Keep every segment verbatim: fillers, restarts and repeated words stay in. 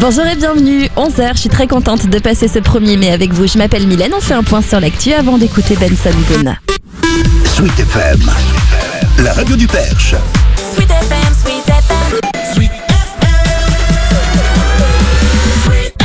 Bonjour et bienvenue, onze heures, je suis très contente de passer ce premier mai avec vous. Je m'appelle Mylène, on fait un point sur l'actu avant d'écouter Benson Boone. Sweet F M, la radio du Perche. Sweet F M, Sweet F M, Sweet F M, Sweet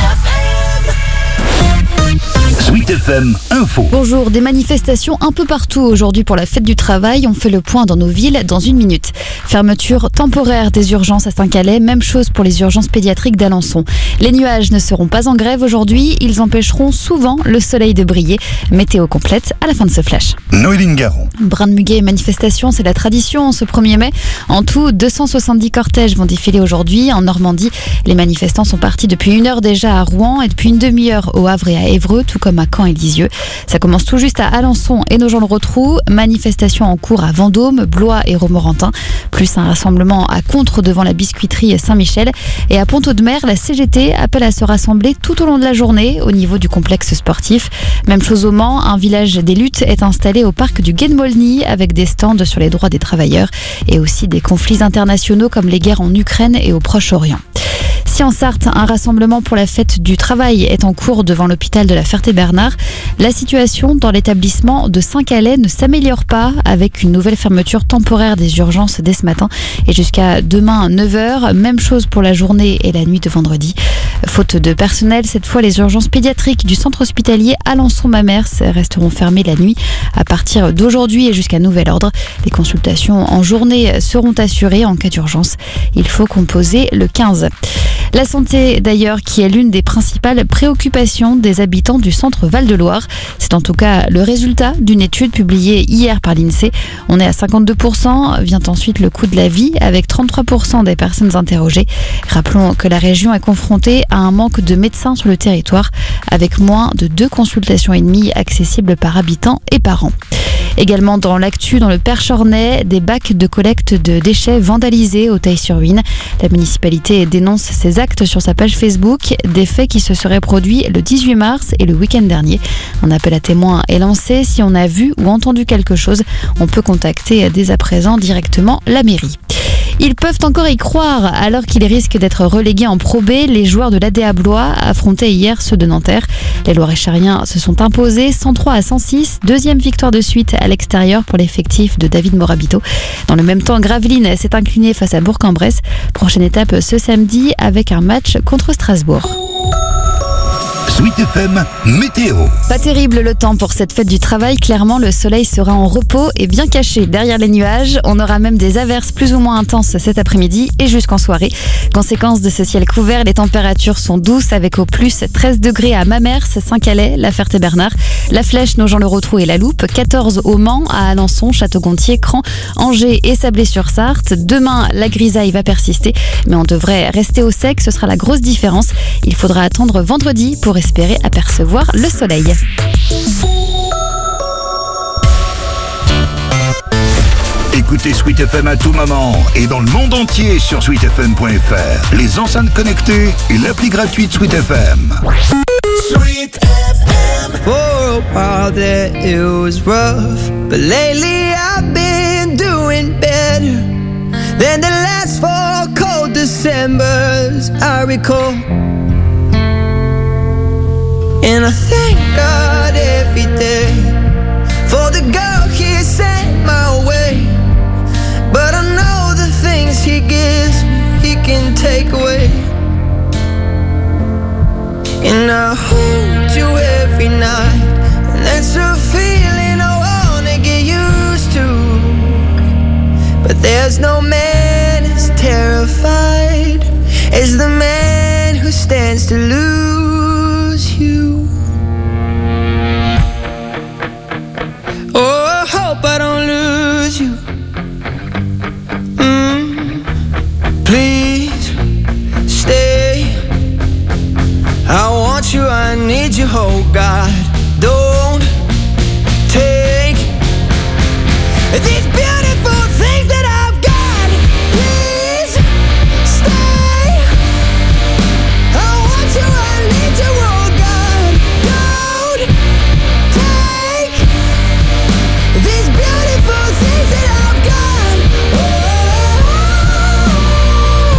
F M. Sweet F M Info. Bonjour, des manifestations un peu partout aujourd'hui pour la fête du travail. On fait le point dans nos villes dans une minute. Fermeture temporaire des urgences à Saint-Calais, même chose pour les urgences pédiatriques d'Alençon. Les nuages ne seront pas en grève aujourd'hui, ils empêcheront souvent le soleil de briller. Météo complète à la fin de ce flash. Noéline Garon. Brin de muguet et manifestation, c'est la tradition ce premier mai. En tout, deux cent soixante-dix cortèges vont défiler aujourd'hui en Normandie. Les manifestants sont partis depuis une heure déjà à Rouen et depuis une demi-heure au Havre et à Évreux, tout comme à Caen et Lisieux. Ça commence tout juste à Alençon et Nogent-le-Rotrou. Manifestation en cours à Vendôme, Blois et Romorantin. Plus un rassemblement à Contres devant la biscuiterie Saint-Michel. Et à Pont-Audemer, la C G T appelle à se rassembler tout au long de la journée au niveau du complexe sportif. Même chose au Mans, un village des luttes est installé au parc du Gué-de-Molny avec des stands sur les droits des travailleurs et aussi des conflits internationaux comme les guerres en Ukraine et au Proche-Orient. Si en Sarthe, un rassemblement pour la fête du travail est en cours devant l'hôpital de la Ferté-Bernard, la situation dans l'établissement de Saint-Calais ne s'améliore pas avec une nouvelle fermeture temporaire des urgences dès ce matin et jusqu'à demain neuf heures. Même chose pour la journée et la nuit de vendredi. Faute de personnel, cette fois les urgences pédiatriques du centre hospitalier Alençon-Mamers resteront fermées la nuit à partir d'aujourd'hui et jusqu'à nouvel ordre. Les consultations en journée seront assurées en cas d'urgence. Il faut composer le quinze. La santé d'ailleurs qui est l'une des principales préoccupations des habitants du centre Val-de-Loire. C'est en tout cas le résultat d'une étude publiée hier par l'INSEE. On est à cinquante-deux pour cent, vient ensuite le coût de la vie avec trente-trois pour cent des personnes interrogées. Rappelons que la région est confrontée à un manque de médecins sur le territoire avec moins de deux consultations et demie accessibles par habitant et par an. Également dans l'actu, dans le Perche-Ornais, des bacs de collecte de déchets vandalisés au Theil-sur-Huisne. La municipalité dénonce ces actes sur sa page Facebook, des faits qui se seraient produits le dix-huit mars et le week-end dernier. Un appel à témoins est lancé. Si on a vu ou entendu quelque chose, on peut contacter dès à présent directement la mairie. Ils peuvent encore y croire alors qu'ils risquent d'être relégués en Pro B. Les joueurs de l'A D A Blois affrontaient hier ceux de Nanterre. Les Loir-et-Chériens se sont imposés cent trois à cent six. Deuxième victoire de suite à l'extérieur pour l'effectif de David Morabito. Dans le même temps, Gravelines s'est incliné face à Bourg-en-Bresse. Prochaine étape ce samedi avec un match contre Strasbourg. Sweet F M Météo. Pas terrible le temps pour cette fête du travail. Clairement, le soleil sera en repos et bien caché derrière les nuages. On aura même des averses plus ou moins intenses cet après-midi et jusqu'en soirée. Conséquence de ce ciel couvert, les températures sont douces avec au plus treize degrés à Mamers, Saint-Calais, La Ferté-Bernard, La Flèche, Nogent-le-Rotrou et La Loupe, quatorze au Mans, à Alençon, Château-Gontier, Cran, Angers et Sablé-sur-Sarthe. Demain, la grisaille va persister, mais on devrait rester au sec. Ce sera la grosse différence. Il faudra attendre vendredi pour espérer apercevoir le soleil. Écoutez Sweet F M à tout moment et dans le monde entier sur sweet f m point f r. Les enceintes connectées et l'appli gratuite Sweet F M. Sweet F M. For a while there it was rough, but lately I've been doing better than the last four cold Decembers I recall. And I thank God every day for the girl He sent my way. But I know the things He gives me, He can take away. And I hold you every night, and that's a feeling I wanna get used to. But there's no man as terrified as the man who stands to lose you. Oh, I hope I don't lose you. Mm. Please stay. I want you, I need you, oh God. Don't take these beautiful things that I've got. Please stay. I want you, I need you, oh God. Don't take these beautiful things that I've got. Oh.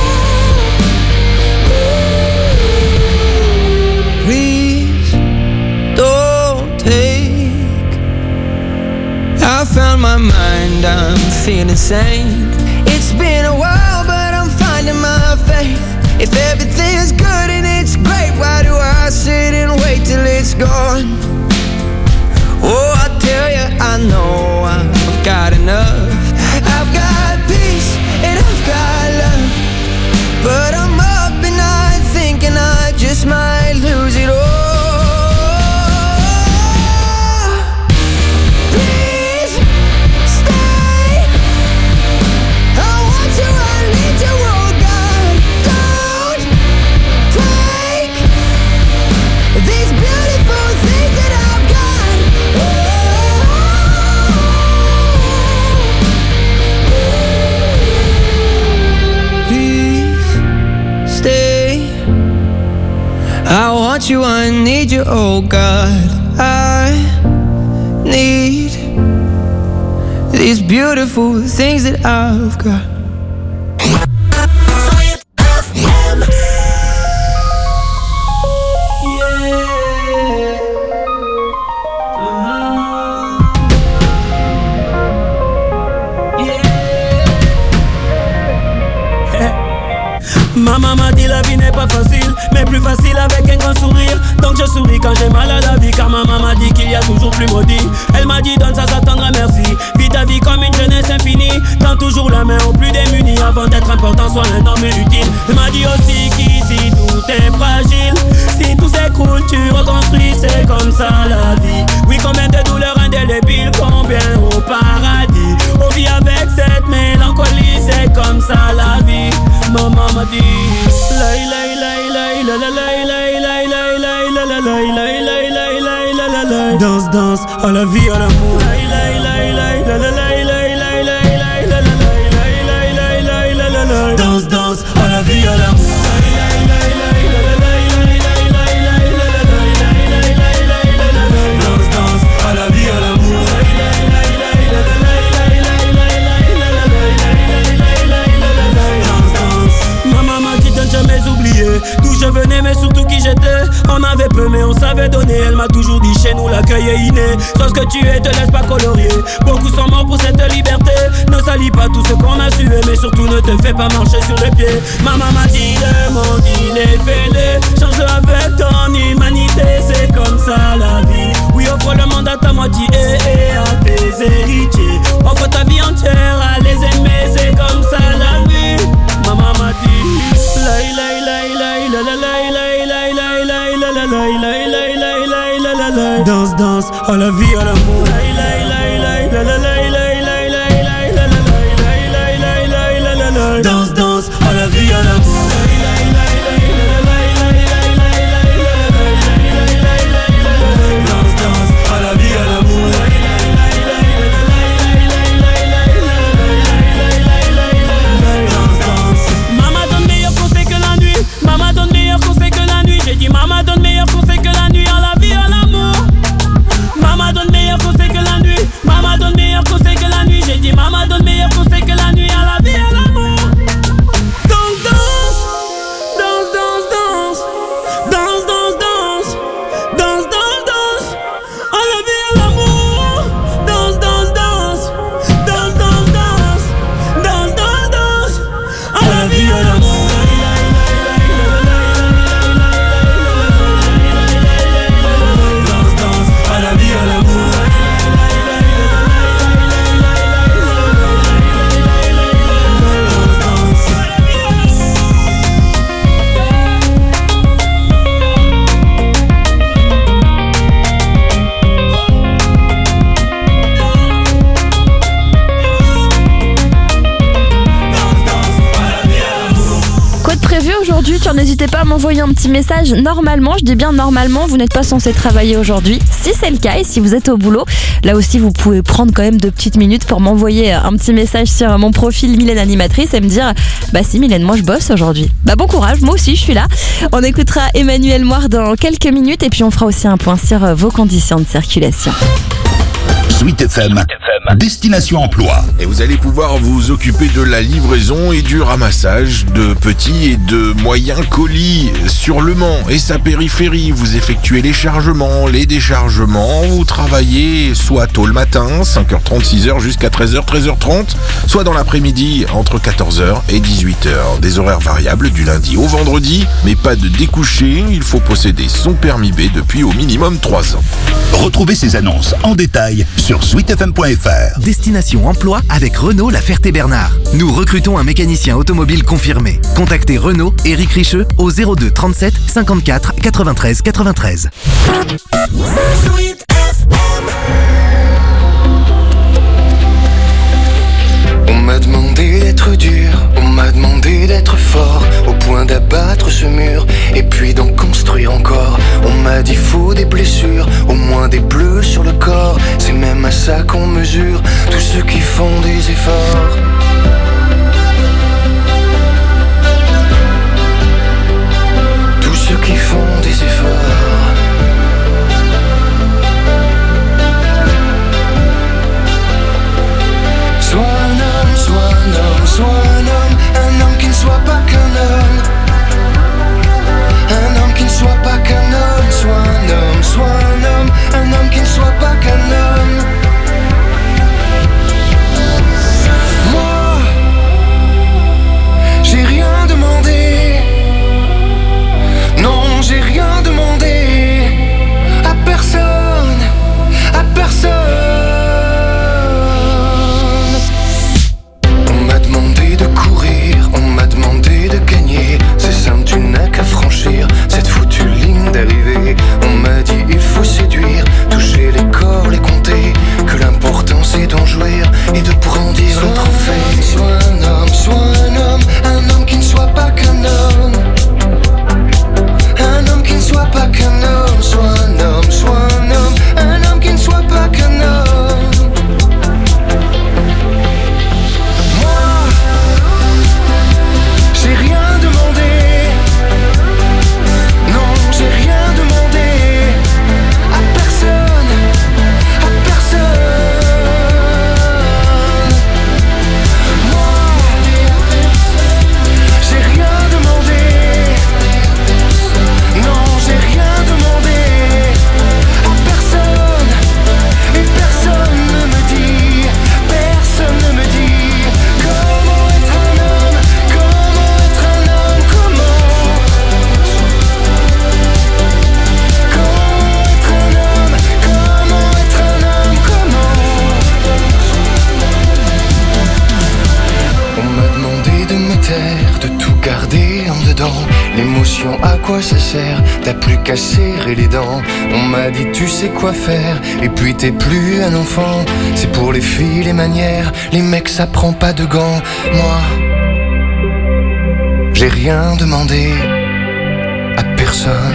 feeling sane. It's been a while, but I'm finding my faith. If everything's good and it's great, why do I sit and wait till it's gone? Oh, I tell you, I know I've got enough. I've got peace and I've got love, but I'm up at night thinking I just might lose it all. Please stay. I want you, I need you, oh God. Don't take these beautiful things that I've got. Please stay. I want you, I need you, oh God. I need these beautiful things that I've got. Sweet F M. Ma maman dit la vie n'est pas facile, mais plus facile avec un grand sourire. Donc je souris quand j'ai mal à la vie, car ma maman dit qu'il y a toujours plus maudit. Elle m'a dit donne ça, ça tendra merci. Vis ta vie comme une jeunesse infinie. Tends toujours la main aux plus démunis. Avant d'être important, sois un homme utile. Elle m'a dit aussi qu'ici tout est fragile. Si tout s'écroule, tu reconstruis, c'est comme ça la vie. Oui, combien de douleurs indélébiles, combien au paradis. On vit avec cette mélancolie, c'est comme ça la vie. Maman m'a dit lay lay lay lay la la lay lay lay lay lay la la lay lay lay lay lay la la lay. Danse danse à la vie à l'amour. Lay lay lay lay la la lay lay lay lay lay la la lay lay lay lay lay la la lay. Danse danse à la vie à l'amour. Lay lay lay lay la la lay lay lay lay lay la la lay lay lay lay lay la la lay. Danse danse à la vie à l'amour. Lay lay lay lay la la lay lay lay lay lay la la lay lay lay lay lay la la lay. Danse danse. Ma maman dit de ne jamais oublier d'où je venais, mais surtout qui j'étais. On avait peu mais on savait donner. Elle m'a toujours dit chez nous l'accueil est inné. Sois ce que tu es, te laisse pas colorier. Beaucoup sont morts pour cette liberté. Ne salis pas tout ce qu'on a sué, mais surtout ne te fais pas marcher sur les pieds. Ma maman m'a dit le monde il est fêlé. Change-le avec ton humanité, c'est comme ça la vie. Oui, offre le monde à ta moitié et à tes héritiers. Offre ta vie entière à les aimer, c'est comme ça la vie. Maman m'a dit lay lay lay lay la la lay lay lay lay lay la la lay lay lay lay lay la la lay. Danse danse à la vie à l'amour. Lay lay lay lay la la lay lay lay lay lay la la lay lay lay lay lay la la lay. Danse danse à la vie à l'amour. Lay lay lay lay la la lay lay lay lay lay la la lay lay lay lay lay la la lay. Danse danse à la vie à l'amour. Lay lay lay lay la la lay lay lay lay lay la la lay lay lay lay lay la la lay. Danse danse. Maman donne meilleur conseil que la nuit. Maman donne meilleur conseil que la nuit. J'ai dit maman donne meilleur conseil que la nuit à la vie à l'amour. Maman donne meilleur conseil que la nuit. Maman donne meilleur conseil que la nuit. J'ai dit maman donne meilleur conseil que la nuit à la vie à l'amour. Donc danse, danse, danse, danse, danse, danse, danse, danse, danse, danse, à la vie à l'amour. Danse, danse, danse, danse, danse, danse, danse, danse, danse, à la vie à l'amour. Aujourd'hui, tu n'hésitez pas à m'envoyer un petit message. Normalement, je dis bien normalement, vous n'êtes pas censé travailler aujourd'hui. Si c'est le cas et si vous êtes au boulot, là aussi vous pouvez prendre quand même deux petites minutes pour m'envoyer un petit message sur mon profil Mylène Animatrice et me dire bah si Mylène, moi je bosse aujourd'hui. Bah bon courage, moi aussi je suis là. On écoutera Emmanuel Moir dans quelques minutes et puis on fera aussi un point sur vos conditions de circulation. Sweet F M Destination Emploi. Et vous allez pouvoir vous occuper de la livraison et du ramassage de petits et de moyens colis sur le Mans et sa périphérie. Vous effectuez les chargements, les déchargements, vous travaillez soit tôt le matin, cinq heures trente, six heures jusqu'à treize heures, treize heures trente, soit dans l'après-midi entre quatorze heures et dix-huit heures. Des horaires variables du lundi au vendredi, mais pas de découché. Il faut posséder son permis B depuis au minimum trois ans. Retrouvez ces annonces en détail sur sweet f m point f r. Destination Emploi avec Renault La Ferté-Bernard. Nous recrutons un mécanicien automobile confirmé. Contactez Renault, Éric Richeux au zéro deux trente-sept cinquante-quatre quatre-vingt-treize quatre-vingt-treize. Sweet F M. On m'a demandé d'être dur, on m'a demandé d'être fort, au point d'abattre ce mur, et puis d'en construire encore. On m'a dit faut des blessures, au moins des bleus sur le corps. C'est même à ça qu'on mesure tous ceux qui font des efforts. Tous ceux qui font des efforts. Sois un homme, sois un homme, sois un homme, un homme qui ne soit pas qu'un homme. Un homme qui ne soit pas qu'un homme, sois un homme, sois un homme, un homme qui ne soit pas qu'un homme. Moi, j'ai rien demandé. Non, j'ai rien demandé à personne, à personne. On m'a demandé de courir, on m'a demandé de gagner. C'est simple, tu n'as qu'à franchir cette foutue ligne d'arrivée. On m'a dit il faut séduire, toucher les corps, les compter, que l'important c'est d'en jouir et de brandir le trophée. Sois un homme, sois un homme, un homme qui ne soit pas qu'un homme. Un homme qui ne soit pas qu'un homme, sois un homme, sois un homme, un homme qui ne soit pas qu'un homme. Moi, j'ai rien demandé. Non, j'ai rien demandé à personne, à personne. Moi, j'ai rien demandé. Non, j'ai rien demandé à personne. Et personne ne me dit, personne ne me dit comment être un homme, comment être un homme, comment. Comment être un homme, comment être un homme, comment. On m'a demandé de me taire, de tout garder en dedans. L'émotion, à quoi ça sert? T'as plus qu'à serrer les dents. On m'a dit tu sais quoi faire, et puis t'es plus un enfant. C'est pour les filles les manières, les mecs ça prend pas de gants. Moi, j'ai rien demandé à personne.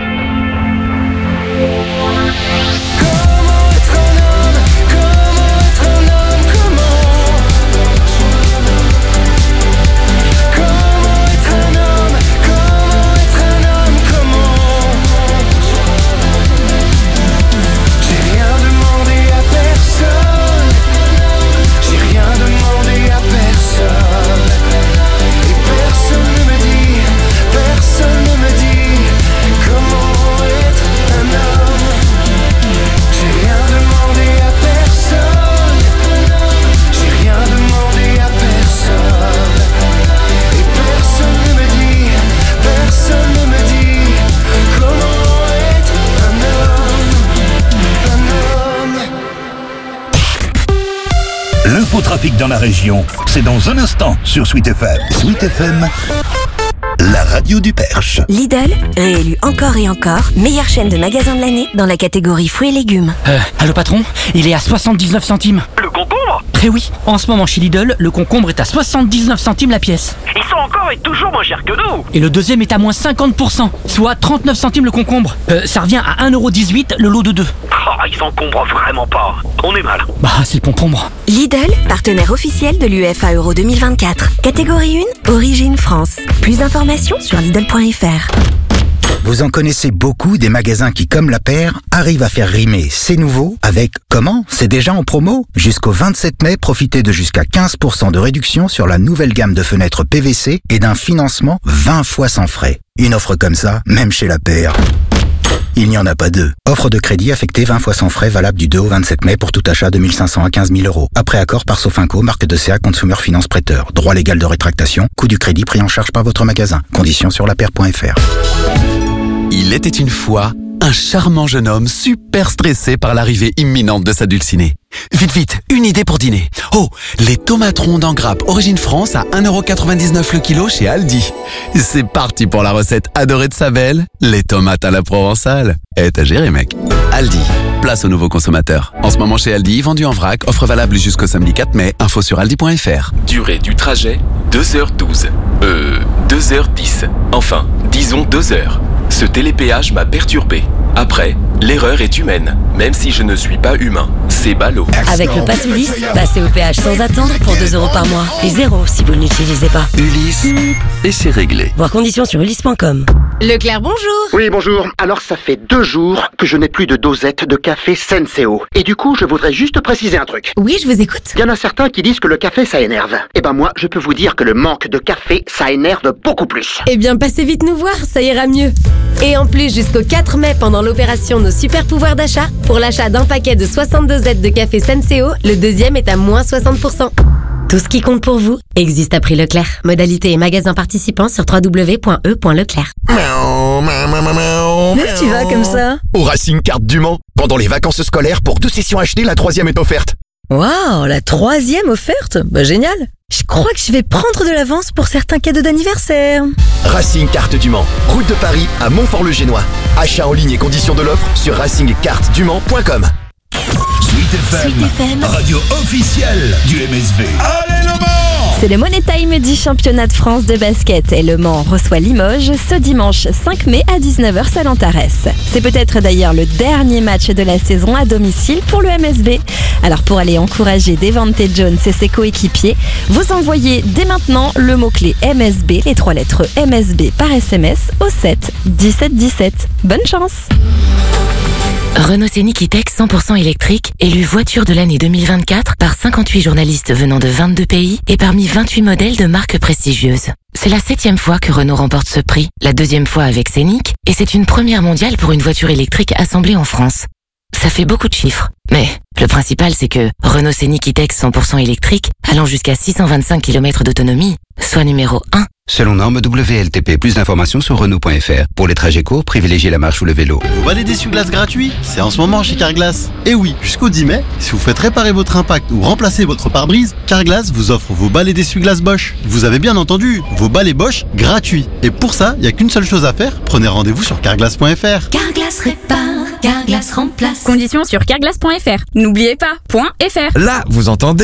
Comment être un homme, comment être un homme, comment. Comment être un homme, comment être un homme, comment. J'ai rien demandé à personne. J'ai rien demandé à personne. Et personne ne me dit, personne ne me dit comment être un homme. J'ai rien demandé à personne. J'ai rien demandé à personne. Et personne ne me dit, personne ne me dit comment être un homme. Un homme. L'infotrafic dans la région, c'est dans un instant sur Sweet F M. Sweet F M, la radio du Perche. Lidl, réélu encore et encore, meilleure chaîne de magasins de l'année dans la catégorie fruits et légumes. Euh, allô patron, il est à soixante-dix-neuf centimes. Le concombre? Eh oui, en ce moment chez Lidl, le concombre est à soixante-dix-neuf centimes la pièce. Ils sont encore et toujours moins chers que nous. Et le deuxième est à moins cinquante pour cent, soit trente-neuf centimes le concombre. Euh, ça revient à un euro dix-huit le lot de deux. Oh, ils s'encombrent vraiment pas. On est mal. Bah, c'est le concombre. Lidl, partenaire officiel de l'U E F A Euro deux mille vingt-quatre. Catégorie un, origine France. Plus d'informations sur Lidl point F R. Vous en connaissez beaucoup des magasins qui, comme La Paire, arrivent à faire rimer c'est nouveau avec comment c'est déjà en promo. Jusqu'au vingt-sept mai, profitez de jusqu'à quinze pour cent de réduction sur la nouvelle gamme de fenêtres P V C et d'un financement vingt fois sans frais. Une offre comme ça, même chez La Paire, il n'y en a pas deux. Offre de crédit affectée vingt fois sans frais, valable du deux au vingt-sept mai pour tout achat de mille cinq cents à quinze mille euros. Après accord par Sofinco, marque de C A Consumer Finance Prêteur. Droit légal de rétractation, coût du crédit pris en charge par votre magasin. Conditions sur lapaire point f r. Il était une fois un charmant jeune homme super stressé par l'arrivée imminente de sa dulcinée. Vite, vite, une idée pour dîner. Oh, les tomates rondes en grappe Origine France à un euro quatre-vingt-dix-neuf le kilo chez Aldi. C'est parti pour la recette adorée de sa belle, les tomates à la provençale. Eh, t'as géré, mec. Aldi, place aux nouveaux consommateurs. En ce moment chez Aldi, vendu en vrac, offre valable jusqu'au samedi quatre mai, info sur aldi point f r. Durée du trajet, deux heures douze. Euh, deux heures dix. Enfin, disons deux heures. Ce télépéage m'a perturbé. Après, l'erreur est humaine, même si je ne suis pas humain. C'est ballot. Avec le pass Ulysse, passez au péage sans attendre pour deux euros par mois. Et zéro si vous ne l'utilisez pas. Ulysse, et c'est réglé. Voir conditions sur ulysse point com. Leclerc, bonjour. Oui, bonjour. Alors, ça fait deux jours que je n'ai plus de dosette de café Senseo. Et du coup, je voudrais juste préciser un truc. Oui, je vous écoute. Il y en a certains qui disent que le café, ça énerve. Eh ben moi, je peux vous dire que le manque de café, ça énerve beaucoup plus. Eh bien, passez vite nous voir, ça ira mieux. Et en plus, jusqu'au quatre mai, pendant l'opération Nos Super Pouvoirs d'achat, pour l'achat d'un paquet de soixante-deux Z de café Senseo, le deuxième est à moins soixante pour cent. Tout ce qui compte pour vous existe à prix Leclerc. Modalité et magasin participants sur w w w point e point leclerc. Où tu vas comme ça? Au Racing Carte du Mans. Pendant les vacances scolaires, pour deux sessions achetées, la troisième est offerte. Waouh, la troisième offerte? Bah génial. Je crois que je vais prendre de l'avance pour certains cadeaux d'anniversaire. Racing Carte du Mans. Route de Paris à Montfort-le-Génois. Achat en ligne et conditions de l'offre sur racing carte du mans point com. Sweet F M, Sweet F M, radio officielle du M S B. Allez le Mans! C'est le Money Time du championnat de France de basket et Le Mans reçoit Limoges ce dimanche cinq mai à dix-neuf heures Salon-Tarès. C'est peut-être d'ailleurs le dernier match de la saison à domicile pour le M S B. Alors pour aller encourager Devante Jones et ses coéquipiers, vous envoyez dès maintenant le mot-clé M S B, les trois lettres M S B par S M S au sept dix-sept dix-sept. Bonne chance! Renault Scénic E-Tech cent pour cent électrique, élu voiture de l'année deux mille vingt-quatre par cinquante-huit journalistes venant de vingt-deux pays et parmi vingt-huit modèles de marques prestigieuses. C'est la septième fois que Renault remporte ce prix, la deuxième fois avec Scénic, et c'est une première mondiale pour une voiture électrique assemblée en France. Ça fait beaucoup de chiffres, mais le principal c'est que Renault Scénic E-Tech cent pour cent électrique, allant jusqu'à six cent vingt-cinq kilomètres d'autonomie, soit numéro un. Selon norme W L T P, plus d'informations sur Renault point f r. Pour les trajets courts, privilégiez la marche ou le vélo. Vous balai d'essuie-glace gratuit, c'est en ce moment chez Carglass. Et oui, jusqu'au dix mai, si vous faites réparer votre impact ou remplacer votre pare-brise, Carglass vous offre vos balais d'essuie-glace Bosch. Vous avez bien entendu, vos balais Bosch gratuits. Et pour ça, il n'y a qu'une seule chose à faire, prenez rendez-vous sur carglass point f r. Carglass répare, Carglass remplace. Conditions sur carglass point f r. N'oubliez pas, .fr. Là, vous entendez ?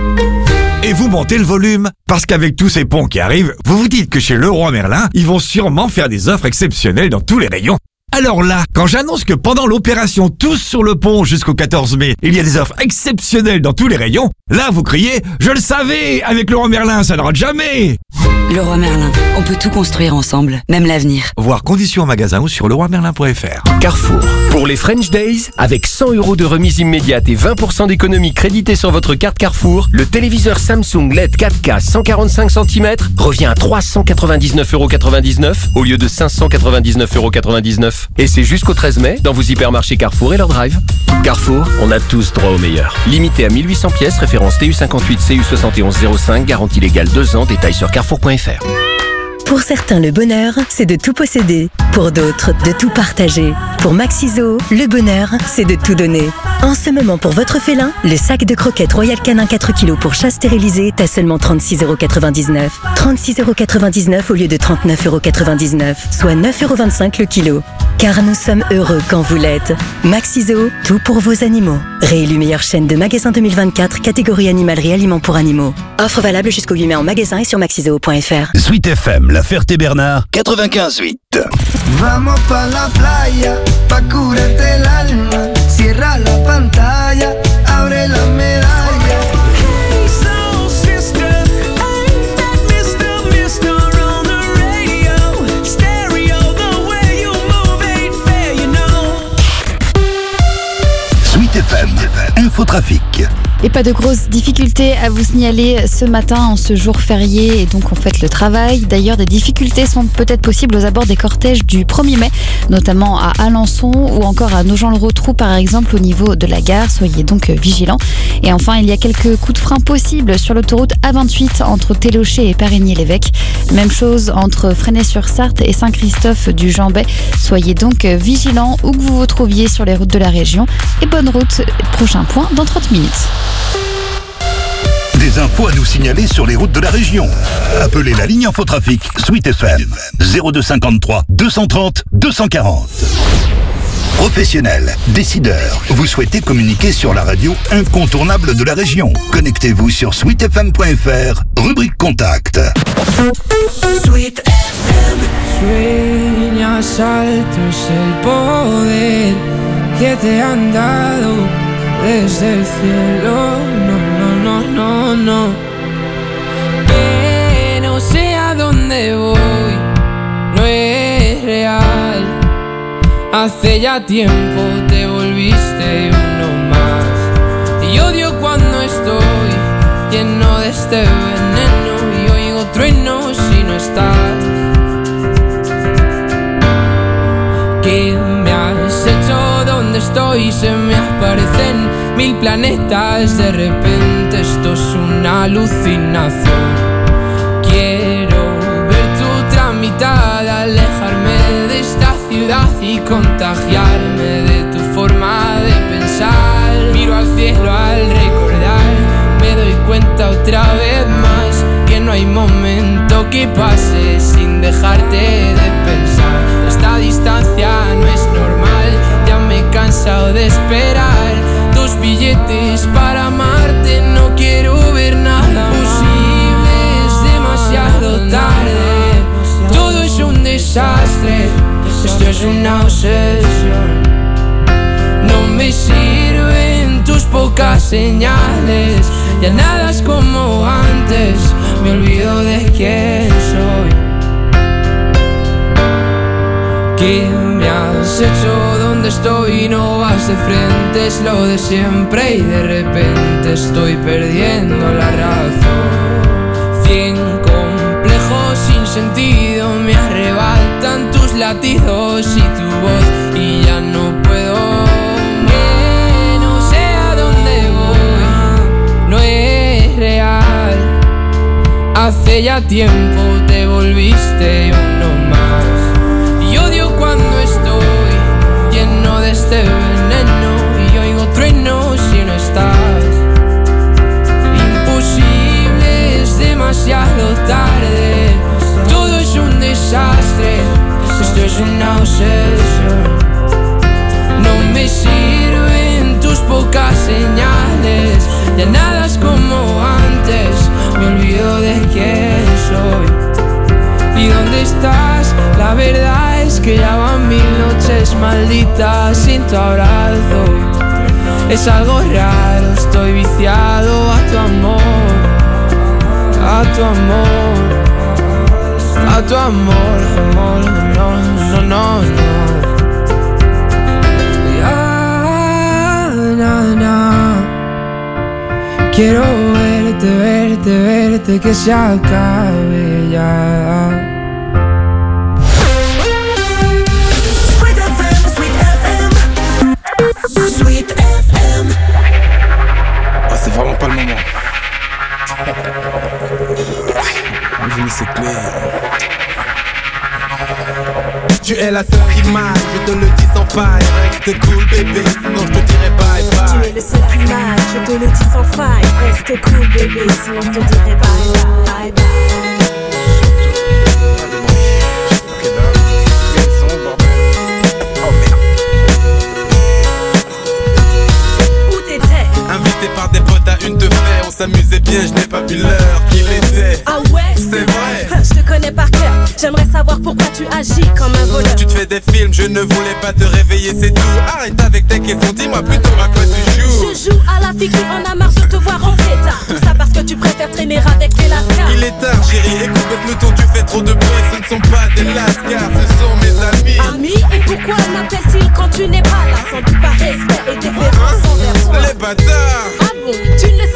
Et vous montez le volume, parce qu'avec tous ces ponts qui arrivent, vous vous dites que chez Leroy Merlin, ils vont sûrement faire des offres exceptionnelles dans tous les rayons. Alors là, quand j'annonce que pendant l'opération Tous sur le pont jusqu'au quatorze mai, il y a des offres exceptionnelles dans tous les rayons, là vous criez « Je le savais, avec Leroy Merlin, ça ne rate jamais !» Leroy Merlin, on peut tout construire ensemble, même l'avenir. Voir conditions en magasin ou sur leroy merlin point f r. Carrefour. Pour les French Days, avec cent euros de remise immédiate et vingt pour cent d'économie créditée sur votre carte Carrefour, le téléviseur Samsung L E D quatre K cent quarante-cinq centimètres revient à trois cent quatre-vingt-dix-neuf euros quatre-vingt-dix-neuf au lieu de cinq cent quatre-vingt-dix-neuf euros quatre-vingt-dix-neuf. Et c'est jusqu'au treize mai dans vos hypermarchés Carrefour et leur drive. Carrefour, on a tous droit au meilleur. Limité à mille huit cents pièces, référence T U cinquante-huit C U soixante et onze zéro cinq, garantie légale deux ans, détails sur carrefour point f r. Pour certains, le bonheur, c'est de tout posséder. Pour d'autres, de tout partager. Pour Maxiso, le bonheur, c'est de tout donner. En ce moment, pour votre félin, le sac de croquettes Royal Canin quatre kilos pour chat stérilisé est à seulement trente-six euros quatre-vingt-dix-neuf. trente-six euros quatre-vingt-dix-neuf au lieu de trente-neuf euros quatre-vingt-dix-neuf, soit neuf euros vingt-cinq le kilo. Car nous sommes heureux quand vous l'êtes. Maxiso, tout pour vos animaux. Réélu meilleure chaîne de magasins deux mille vingt-quatre, catégorie animalerie aliments pour animaux. Offre valable jusqu'au huit mai en magasin et sur maxiso point f r. Sweet F M, La Ferté-Bernard, quatre-vingt-quinze huit. Vamos pa la playa, pa curarte el alma. Cierra la pantalla, abre la medalla. Hey, Et pas de grosses difficultés à vous signaler ce matin en ce jour férié et donc on fête le travail. D'ailleurs, des difficultés sont peut-être possibles aux abords des cortèges du premier mai, notamment à Alençon ou encore à Nogent-le-Rotrou par exemple au niveau de la gare. Soyez donc vigilants. Et enfin, il y a quelques coups de frein possibles sur l'autoroute A vingt-huit entre Télocher et Périgny-l'Évêque. Même chose entre Fresnay-sur-Sarthe et Saint-Christophe-du-Jambais. Soyez donc vigilants où que vous vous trouviez sur les routes de la région. Et bonne route. Prochain point dans trente minutes. Des infos à nous signaler sur les routes de la région. Appelez la ligne infotrafic Sweet F M zéro deux cinquante-trois deux cent trente deux cent quarante. Professionnels, décideurs, vous souhaitez communiquer sur la radio incontournable de la région. Connectez-vous sur sweet f m point f r, rubrique contact. Sweet F M. Sueñas altos el poder que te han dado desde el cielo. No, no, no, no, no. Que no sé a dónde voy, no es real. Hace ya tiempo te volviste uno más. Y odio cuando estoy lleno de este veneno y oigo truenos si no estás. ¿Qué me has hecho? ¿Dónde estoy? Se me aparecen mil planetas. De repente esto es una alucinación. Quiero ver tu tramitada, alejarme de esta ciudad y contagiarme de tu forma de pensar. Miro al cielo al recordar, me doy cuenta otra vez más que no hay momento que pase sin dejarte de pensar. Esta distancia no es normal, ya me he cansado de esperar. Dos billetes para amarte, no quiero ver nada posible, es demasiado tarde. Todo es un desastre, esto es una obsesión. No me sirven tus pocas señales, ya nada es como antes, me olvido de quién soy. ¿Qué me has hecho? ¿Dónde estoy? No vas de frente, es lo de siempre y de repente estoy perdiendo la razón. Cien complejos sin sentido me arrebatan tus latidos y tu voz y ya no puedo. Que no sé a dónde voy, no es real. Hace ya tiempo te volviste uno más. Y odio cuando estoy lleno de este veneno y oigo truenos si no estás. Imposible, es demasiado tarde. Todo es un desastre, esto es una obsesión. No me sirven tus pocas señales, ya nada es como antes, me olvido de quién soy. ¿Y dónde estás? La verdad es que ya van mil noches malditas sin tu abrazo. Es algo raro, estoy viciado a tu amor, a tu amor, a tu amor, amor, no, no, no, no. Ya, na, na. Quiero verte, verte, verte, que se acabe ya. Sweet F M. Ah, c'est vraiment pas le moment. Je me sais clair. Tu es la seule qui m'aille, je te le dis sans faille. Reste cool bébé, sinon je te dirai bye bye. Tu es le seul qui m'aille, je te le dis sans faille. Reste cool bébé, sinon je te dirai bye bye, bye bye. Invité par des potes à une de fer, on s'amusait bien, je n'ai pas vu l'heure qu'il était. Ah ouais, c'est vrai. Je te connais par cœur, j'aimerais savoir pourquoi tu agis comme un voleur. Tu te fais des films, je ne voulais pas te réveiller, c'est tout. Arrête avec tes questions, dis-moi plutôt à quoi tu joues. Je joue à la fille qui en a marre de te voir rentrer tard. Tout ça parce que tu préfères traîner avec les lascars. Il est tard chérie, écoute le peloton, tu fais trop de bruit. Ce ne sont pas des lascars, ce sont mes amis. Amis, et pourquoi m'appellent-ils quand tu n'es pas là? Sans doute par respect et déférence envers toi. Les bâtards. Ah bon, tu ne le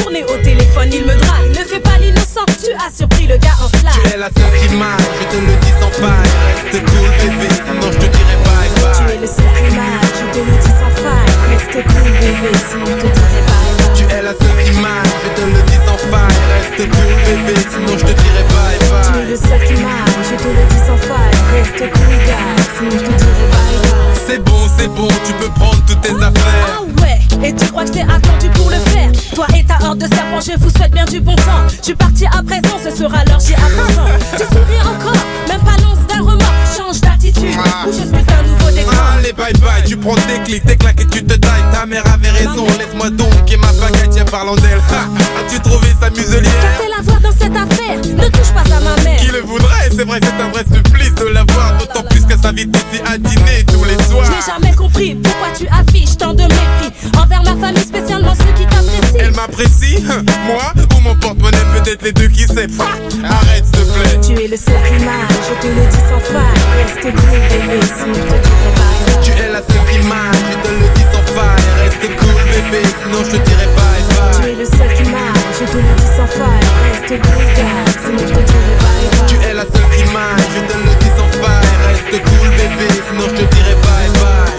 journée au téléphone, il me drague. Ne fais pas l'innocent, tu as surpris le gars en flash. Tu es la seule qui m'aille, je te le dis sans faille. Reste cool bébé, sinon je te dirai bye bye. Tu es le seul qui m'aille, je te le dis sans faille. Reste cool bébé, sinon je te dirai bye bye. Tu es la seule qui m'aille, je te le dis sans faille. Reste cool bébé, sinon je te dirai bye bye. Tu es le seul qui m'aille, je te le dis sans faille. Reste cool gars, sinon je te dirai bye bye. C'est bon, c'est bon, tu peux prendre toutes tes affaires. Ah ouais, et tu crois que je t'ai attendu pour le faire? Toi et ta horde de serpents, je vous souhaite bien du bon temps. Je suis parti à présent, ce sera l'heure, j'y attends. Tu souris encore, même pas l'once d'un remords. Change d'attitude, ou je suis un nouveau décor. Allez bye bye, tu prends tes clics, tes claques et tu te tailles. Ta mère avait raison, laisse-moi donc et ma baguette, tiens parlant d'elle. As-tu trouvé sa muselière? Qu'a-t-elle à voir dans cette affaire? Ne touche pas à ma mère. Qui le voudrait? C'est vrai, c'est un vrai supplice de la voir. D'autant plus qu'elle s'invite ici à dîner tous les soirs. Je n'ai jamais compris pourquoi tu affiches tant de mépris envers ma famille, spécialement ceux qui t'apprécient. Elle m'apprécie, moi ou mon porte-monnaie, peut-être les deux, qui sait. Arrête s'il te plaît. Tu es le seul qui m'aille, je te le dis sans faille. Reste cool bébé, sinon je te dirai bye bye. Tu es la seule qui m'aille, je te le dis sans faille. Reste cool bébé, sinon je te dirai bye bye. Tu es le seul qui m'aille, je te le dis sans faille. Reste cool gars, sinon je te dirai bye bye. Tu es la seule qui m'aille, je te le dis sans faille. Reste cool bébé, sinon je te dirai bye bye.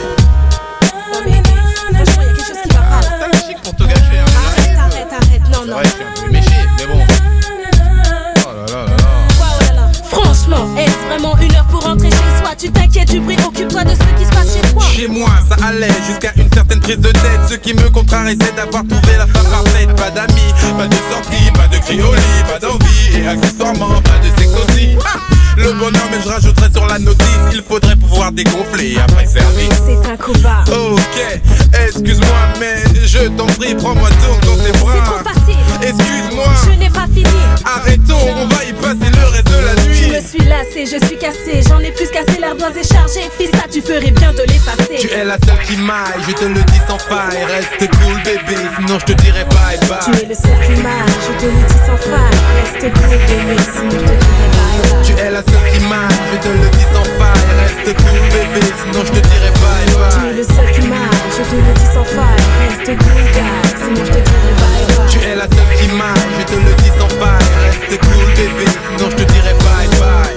Pour te gâcher, hein. Arrête, arrête, arrête, non, non. Ouais, je suis un peu méché, mais bon. Oh là là là là. Wow, là là. Franchement, est-ce vraiment une heure pour rentrer chez soi? Tu t'inquiètes du bruit, occupe-toi de ce qui se passe chez toi. Chez moi, ça allait jusqu'à une certaine prise de tête. Ce qui me contrarie, c'est d'avoir trouvé la femme parfaite. Pas d'amis, pas de sortie, pas de cri au lit, pas d'envie. Et accessoirement, pas de sexe aussi. Ah, le bonheur, mais je rajouterai sur la notice, il faudrait pouvoir dégonfler après service. C'est un combat. Ok, excuse-moi, mais je t'en prie, prends-moi donc dans tes bras. C'est trop facile. Excuse-moi, je n'ai pas fini. Arrêtons, on va y passer le reste de la nuit. Je me suis lassé, je suis cassé, j'en ai plus cassé, l'ardoise est chargée. Fils, ça tu ferais bien de l'effacer. Tu es la seule qui m'aille, je te le dis sans faille. Reste cool bébé, sinon je te dirai bye bye. Tu es le seul qui m'aille, je te le dis sans faille. Reste cool bébé, sinon je te dirai bye bye. Tu es la seule qui m'aille, je te le dis sans faille. Reste cool bébé, sinon je te dirai bye bye. Tu es le seul qui m'aille, je te le dis sans faille. Reste cool gars, sinon je te dirai bye bye. Tu es la seule qui m'aille, je te le dis sans faille. Reste cool bébé, sinon je te dirai bye bye.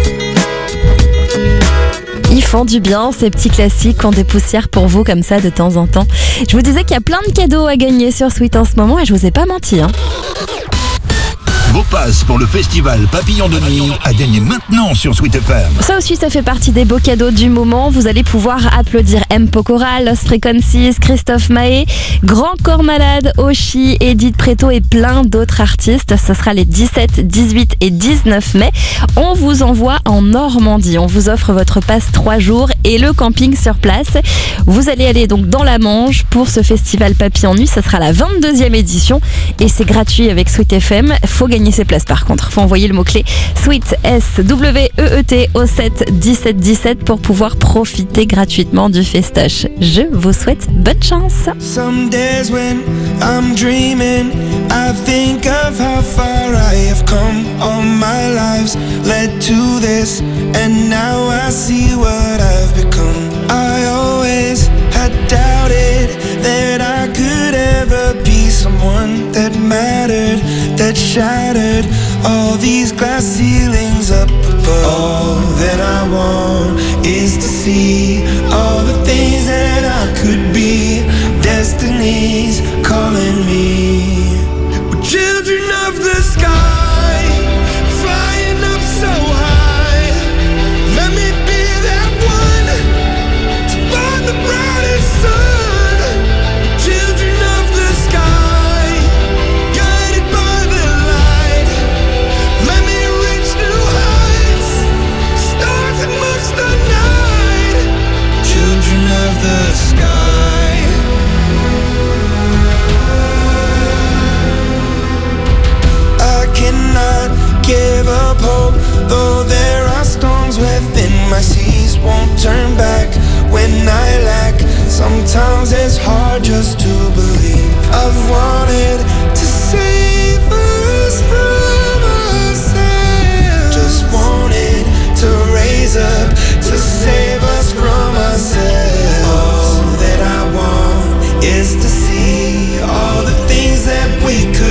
Ils font du bien, ces petits classiques qu'on dépoussière pour vous comme ça de temps en temps. Je vous disais qu'il y a plein de cadeaux à gagner sur Sweet en ce moment et je vous ai pas menti. Hein. Vos passes pour le festival Papillon de Nuit à gagner maintenant sur Sweet F M. Ça aussi, ça fait partie des beaux cadeaux du moment. Vous allez pouvoir applaudir M. Pokora, Lost Frequencies, Christophe Maé, Grand Corps Malade, Oshi, Edith Preto et plein d'autres artistes. Ce sera les dix-sept, dix-huit et dix-neuf mai. On vous envoie en Normandie. On vous offre votre passe trois jours et le camping sur place. Vous allez aller donc dans la Manche pour ce festival Papillon de Nuit. Ça sera la vingt-deuxième édition et c'est gratuit avec Sweet F M. Faut gagner ses places par contre. Faut envoyer le mot-clé Sweet S W E E T au sept dix-sept dix-sept pour pouvoir profiter gratuitement du festoche. Je vous souhaite bonne chance. Some days when I'm dreaming, I think of how far I have come. All my lives led to this, and now I see what I've become. I always had doubted that I could ever be someone that mattered, that shattered all these glass ceilings up above. All that I want is to see all the things that I could be. Destiny's calling me. We're children of the sky, flying up so high. Let me be that one to find the brightest sun. Children of the sky, guided by the light. Let me reach new heights, stars amongst the night. Children of the sky. Cannot give up hope, though there are storms within my seas. Won't turn back when I lack. Sometimes it's hard just to believe. I've wanted to save us from ourselves. Just wanted to raise up to save us from ourselves. All that I want is to see all the things that we could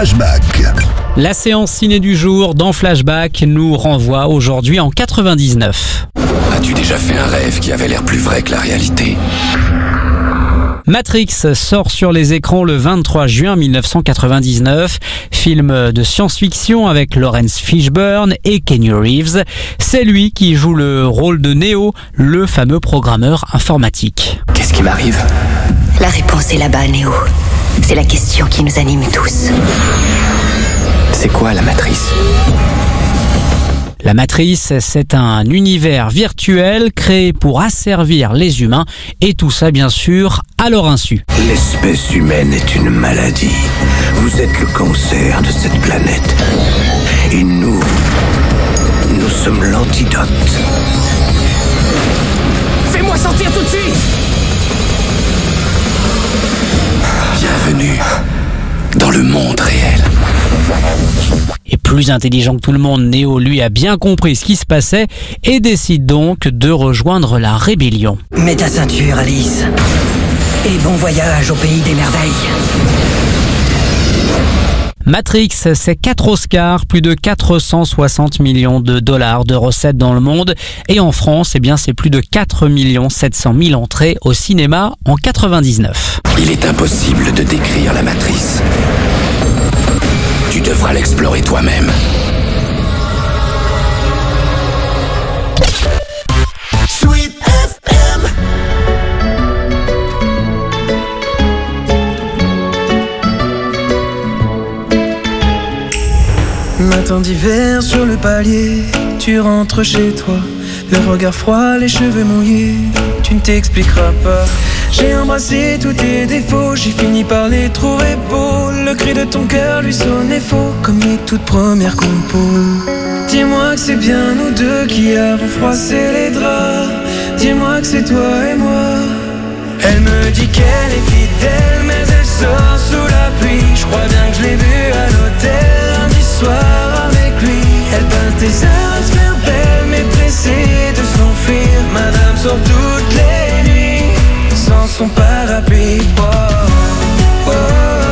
Flashback. La séance ciné du jour dans Flashback nous renvoie aujourd'hui en quatre-vingt-dix-neuf. As-tu déjà fait un rêve qui avait l'air plus vrai que la réalité ? Matrix sort sur les écrans le vingt-trois juin mille neuf cent quatre-vingt-dix-neuf, film de science-fiction avec Lawrence Fishburne et Keanu Reeves. C'est lui qui joue le rôle de Neo, le fameux programmeur informatique. Qu'est-ce qui m'arrive ? La réponse est là-bas, Neo. C'est la question qui nous anime tous. C'est quoi la matrice ? La matrice, c'est un univers virtuel créé pour asservir les humains, et tout ça bien sûr à leur insu. L'espèce humaine est une maladie. Vous êtes le cancer de cette planète. Et nous, nous sommes l'antidote. Fais-moi sortir tout de suite ! Bienvenue dans le monde réel. Et plus intelligent que tout le monde, Neo, lui, a bien compris ce qui se passait et décide donc de rejoindre la rébellion. Mets ta ceinture, Alice. Et bon voyage au pays des merveilles. Matrix, c'est quatre Oscars, plus de quatre cent soixante millions de dollars de recettes dans le monde. Et en France, eh bien, c'est plus de quatre millions sept cent mille entrées au cinéma en quatre-vingt-dix-neuf. Il est impossible de décrire la matrice. Tu devras l'explorer toi-même. Sweet F M. Matin d'hiver sur le palier, tu rentres chez toi, le regard froid, les cheveux mouillés, tu ne t'expliqueras pas. J'ai embrassé tous tes défauts, j'ai fini par les trouver beaux. Le cri de ton cœur lui sonnait faux, comme les toutes premières compos. Dis-moi que c'est bien nous deux qui avons froissé les draps. Dis-moi que c'est toi et moi. Elle me dit qu'elle est fidèle, mais elle sort sous la pluie. Je crois bien que je l'ai vue à l'hôtel lundi soir avec lui. Elle passe des heures à se faire belle, mais pressée de s'enfuir. Madame sort toutes les nuits sans son parapluie. Oh, oh, oh,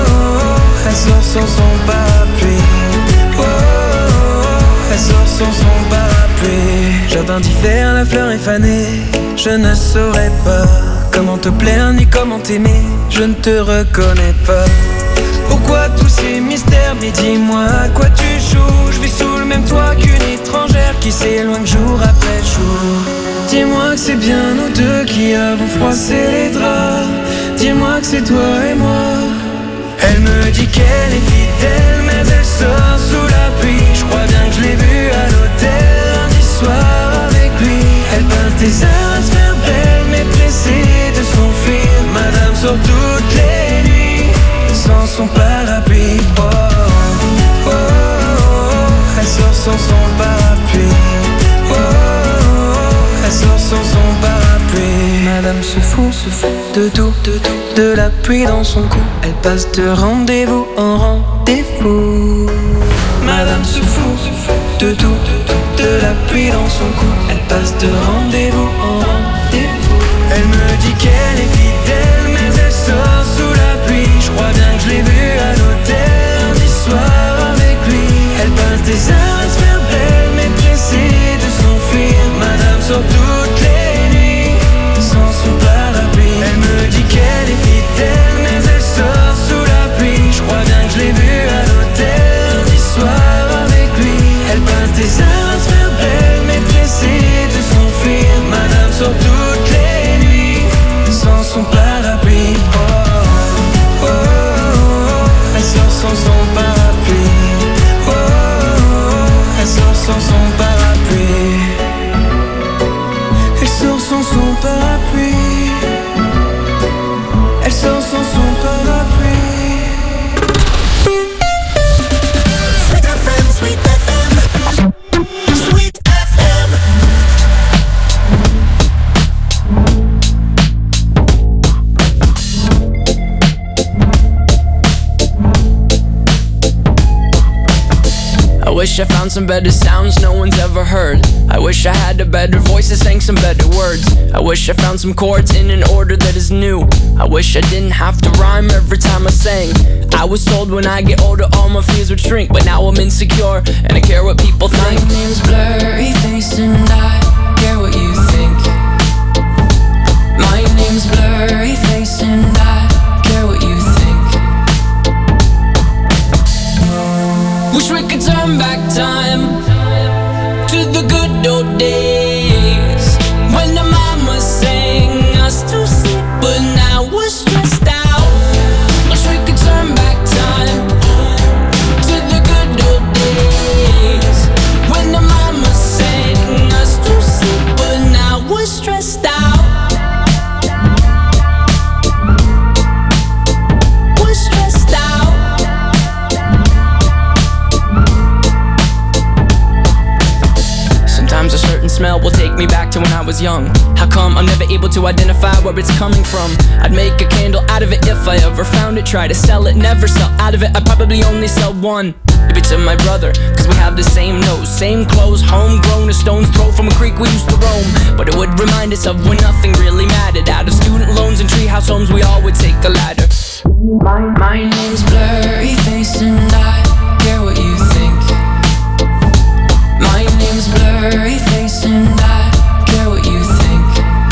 oh. Elle sort sans son parapluie. Oh, oh, oh. Elle sort sans son parapluie. Jardin d'hiver, la fleur est fanée. Je ne saurais pas comment te plaire ni comment t'aimer. Je ne te reconnais pas. Pourquoi tous ces mystères? Mais dis-moi à quoi tu joues. Je vis sous le même toit qu'une étrangère qui s'éloigne jour après jour. Dis-moi que c'est bien nous deux qui avons froissé les draps. Dis-moi que c'est toi et moi. Elle me dit qu'elle est fidèle, mais elle sort sous la pluie. Je crois bien que je l'ai vue à l'hôtel lundi soir avec lui. Elle passe des heures à se faire belle, mais pressée de s'enfuir. Madame sort toutes les nuits sans son parapluie. Oh, oh, oh, oh. Elle sort sans son parapluie. Oh, oh, oh. Elle sort sans son parapluie. Madame se fout, se fout de tout, de tout, de la pluie dans son cou. Elle passe de rendez-vous en rendez-vous. Madame se fout, se fout de tout, de tout, de la pluie dans son cou. Elle passe de rendez-vous en rendez-vous. Elle me dit qu'elle est fidèle, mais elle sort sous la pluie. Je crois bien que je l'ai vue à l'hôtel lundi soir avec lui. Elle passe des heures à se faire belle, mais pressée de s'enfuir. Madame sort toutes les nuits sans son parapluie. Elle me dit qu'elle est fidèle, mais elle sort sous la pluie. Je crois bien que je l'ai vue à l'hôtel lundi soir avec lui. Elle passe des heures à se faire belle, mais pressée de s'enfuir. Madame sort toutes les nuits sans son parapluie. Oh, oh, oh, oh. Elle sort sans son parapluie. Oh, oh, oh. Elle sort sans son parapluie. Elle sort sans son parapluie. Elle sort sans son parapluie. Sweet F M, Sweet F M, Sweet F M. wish I found some better sounds no one's ever heard. I wish I had a better voice that sang some better words. I wish I found some chords in an order that is new. I wish I didn't have to rhyme every time I sang. I was told when I get older all my fears would shrink, but now I'm insecure and I care what people think. My name's Blurry Face and I care what you think. My name's Blurry Face and I care what you think. Wish we could turn back time to the good old days when the mama sang us to sleep, but now we're stressed out. Wish we could turn back time to the good old days when the mama sang us to sleep, but now we're stressed out. We're stressed out. Sometimes a certain smell will take me back to when I was young. How come I'm never able to identify where it's coming from? I'd make a candle out of it if I ever found it. Try to sell it, never sell out of it. I'd probably only sell one. Maybe to my brother, cause we have the same nose, same clothes, homegrown, a stone's throw from a creek we used to roam. But it would remind us of when nothing really mattered. Out of student loans and treehouse homes, we all would take the ladder. My, my name's Blurry Face and I care what you think. My name's Blurry Face and I care what you think.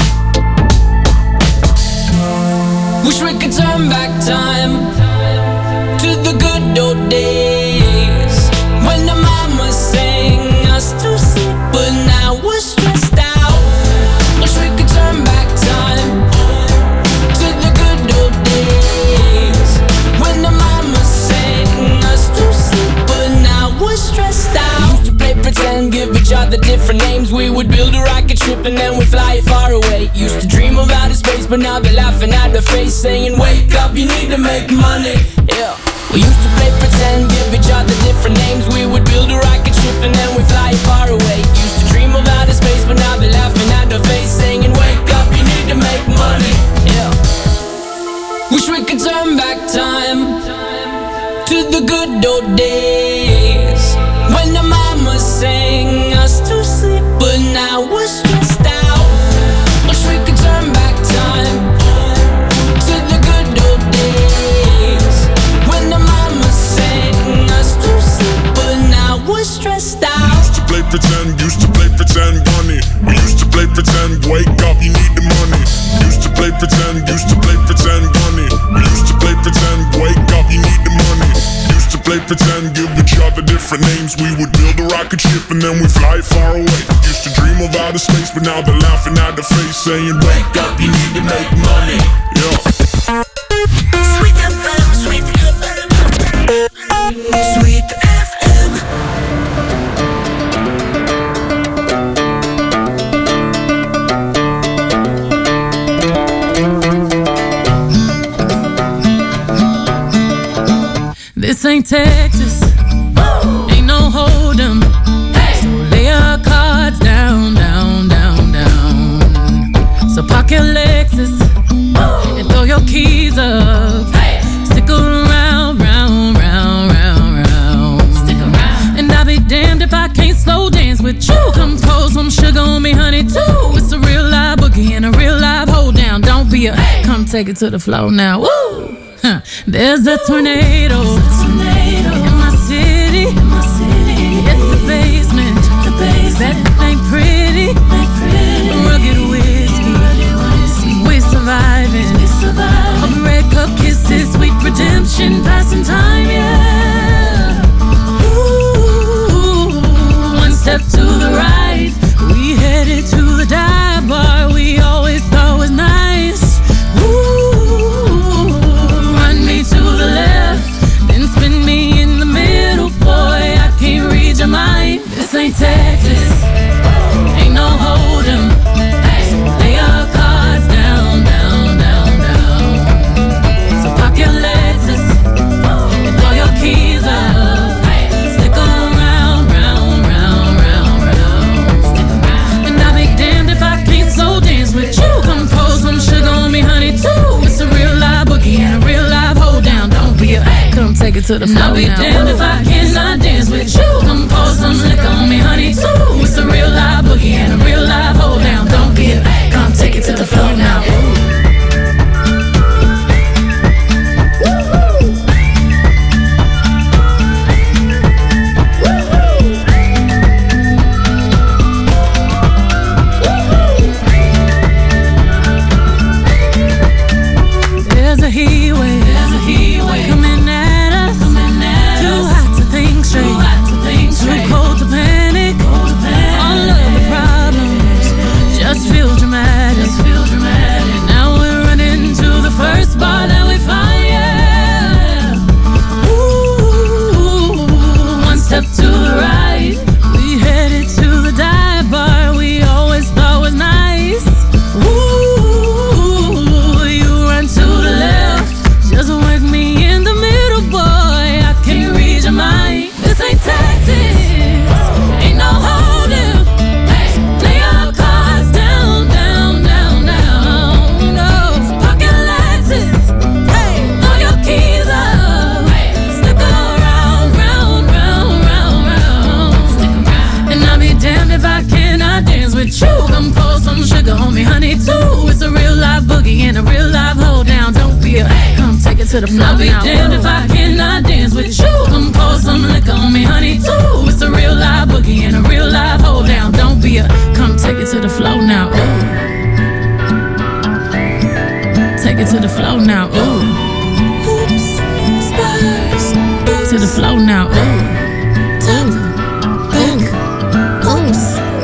Wish we could turn back time to the good old days when the mama sang us to sleep, but now we're stressed out. Wish we could turn back time to the good old days when the mama sang us to sleep, but now we're stressed out. Used to play pretend, give each other different names. We would build a rocket ship and then we'd fly far away. Used to dream of outer space, but now they're laughing at the face, saying wake up, you need to make money. Yeah. We used to play pretend, give each other different names. We would build a rocket ship and then we'd fly far away. Used to dream of outer space, but now they're laughing at the face, saying wake up, you need to make money. Yeah. Wish we could turn back time to the good old days when the mama sang us to sleep, but now we're stressed out. Wish we could turn back time to the good old days when the mama sang us to sleep, but now we're stressed out. Used to play pretend, used to play pretend, money. We used to play pretend, wake up, you need the money. Used to play pretend, used to play pretend, money. We used to play pretend, wake up, you need the money. Used to play pretend, give each other different names. We would build a rocket ship and then we fly far away. Used to dream of outer space, but now they're laughing at the face, saying wake up, you need to make money. Yeah. Sweet F M, Sweet F M, Sweet F M. This ain't Texas, Woo! Ain't no hold'em. Hey! So lay your cards down, down, down, down. So park your Lexus Woo! And throw your keys up. Hey! Stick around, round, round, round, round. Stick around. And I'll be damned if I can't slow dance with you. Come pour some sugar on me, honey, too. It's a real live boogie and a real live hold down. Don't be a hey! Come take it to the floor now. Woo! Huh. There's a tornado, tornado in my city. In my city. It's the basement. The basement. That ain't pretty. Ain't pretty. Rugged whiskey. Rugged whiskey. We're surviving. We're surviving. Of red cup kisses, sweet redemption, passing time, yeah. Ooh, one step to the right, we headed to the dive bar we always thought was nice. To the left, then spin me in the middle, boy, I can't read your mind. This ain't Texas. take it to the floor. I'll be damned if I cannot dance with you. Come pour some liquor on me, honey, too. It's a real live boogie and a real live hold down. Don't be a, come take it to the floor now. To the floor. I'll be damned if I cannot dance with you. Come pour some liquor on me, honey, too. It's a real live boogie and a real live hold down. Don't be a, come take it to the floor now. Ooh. Take it to the floor now. Ooh. Oops, spurs. To the floor now. Ooh. Tap, back, oops.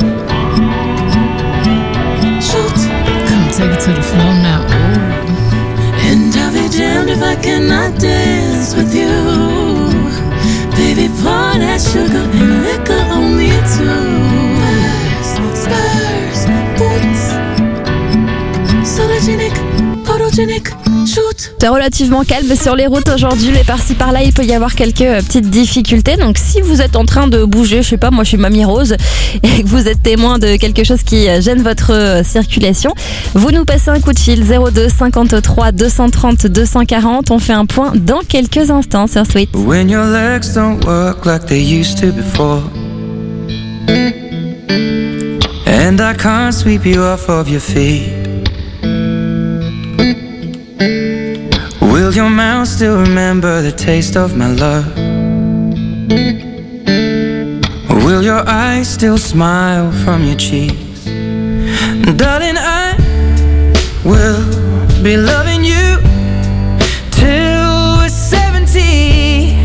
Shoot. Come take it to the floor now. Ooh. And I'll be damned if I cannot dance with you. Baby, pour that sugar and liquor on me too. Spurs, boots, sologenic, photogenic, shoot. C'est relativement calme sur les routes aujourd'hui, mais par-ci par-là il peut y avoir quelques petites difficultés. Donc si vous êtes en train de bouger, je sais pas, moi je suis Mamie Rose, et que vous êtes témoin de quelque chose qui gêne votre circulation, vous nous passez un coup de fil zéro deux cinquante-trois deux cent trente deux cent quarante. On fait un point dans quelques instants sur Sweet. When your legs don't work like they used to before, and I can't sweep you off of your feet, will your mouth still remember the taste of my love? Will your eyes still smile from your cheeks? Darling, I will be loving you till we're seventy.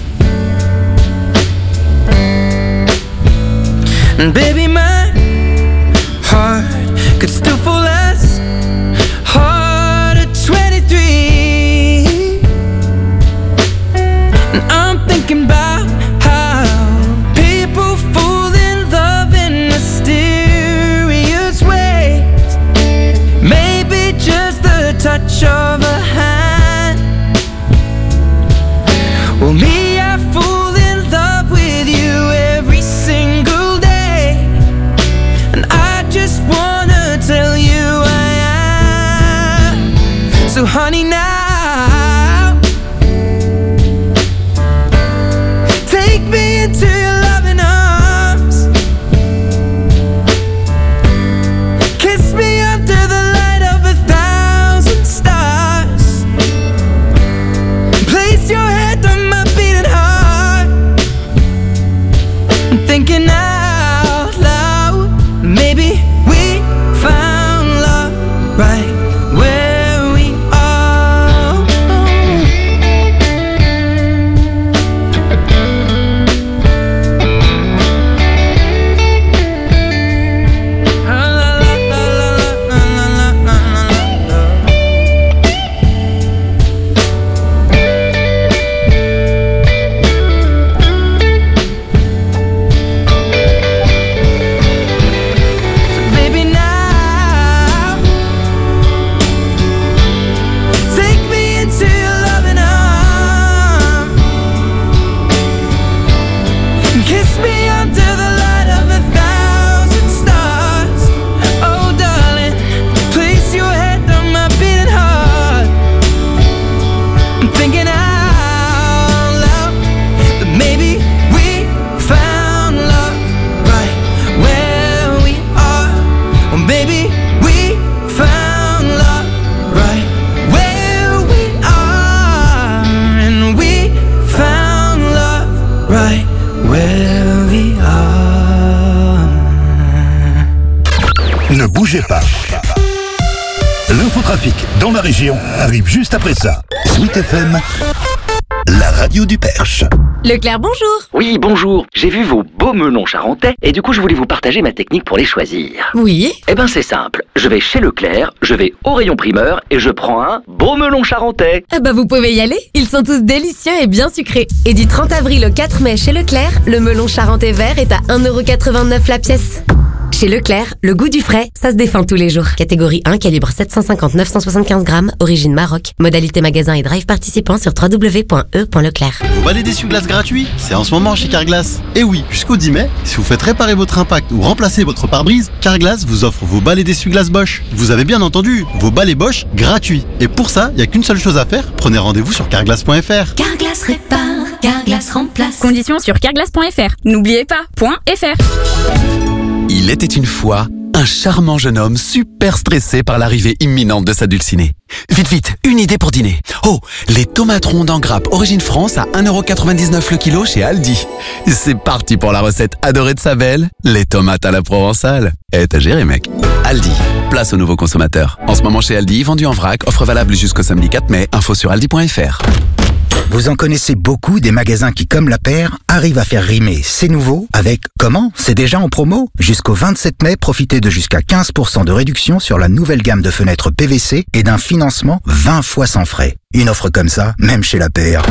And baby, my heart could still fall as hard at twenty-three. And I'm thinking about how people fall in love in mysterious ways. Maybe just the touch of a hand. Well, me, I fall in love with you every single day, and I just wanna tell you I am. So honey, now take me into your loving arms. Kiss me under the light of a thousand stars. Place your head on my beating heart. I'm thinking out loud, maybe we found love right where we are. Ne bougez pas. L'infotrafic dans la région arrive juste après ça. Sweet F M, la radio du Perche. Leclerc, bonjour. Oui, bonjour. J'ai vu vos beaux melons charentais et du coup je voulais vous partager ma technique pour les choisir. Oui. Eh ben c'est simple. Je vais chez Leclerc, je vais au rayon primeur et je prends un beau melon charentais. Ah bah vous pouvez y aller. Ils sont tous délicieux et bien sucrés. Et du trente avril au quatre mai chez Leclerc, le melon charentais vert est à un euro quatre-vingt-neuf la pièce. Chez Leclerc, le goût du frais, ça se défend tous les jours. Catégorie un, calibre sept cent cinquante à neuf cent soixante-quinze grammes, origine Maroc. Modalité magasin et drive participant sur w w w point e point leclerc. Vos balais d'essuie-glace gratuits, c'est en ce moment chez Carglass. Et oui, jusqu'au dix mai, si vous faites réparer votre impact ou remplacer votre pare-brise, Carglass vous offre vos balais d'essuie-glace Bosch. Vous avez bien entendu, vos balais Bosch gratuits. Et pour ça, il n'y a qu'une seule chose à faire, prenez rendez-vous sur carglass point f r. Carglass répare, Carglass remplace. Conditions sur carglass point f r. N'oubliez pas, .fr. Il était une fois un charmant jeune homme super stressé par l'arrivée imminente de sa dulcinée. Vite, vite, une idée pour dîner. Oh, les tomates rondes en grappe Origine France à un euro quatre-vingt-dix-neuf le kilo chez Aldi. C'est parti pour la recette adorée de sa belle, les tomates à la provençale. Eh, t'as géré, mec. Aldi, place aux nouveaux consommateurs. En ce moment chez Aldi, vendu en vrac, offre valable jusqu'au samedi quatre mai, info sur aldi point f r. Vous en connaissez beaucoup des magasins qui, comme la paire, arrivent à faire rimer c'est nouveau avec comment c'est déjà en promo. Jusqu'au vingt-sept mai, profitez de jusqu'à quinze pour cent de réduction sur la nouvelle gamme de fenêtres P V C et d'un financement vingt fois sans frais. Une offre comme ça, même chez la paire,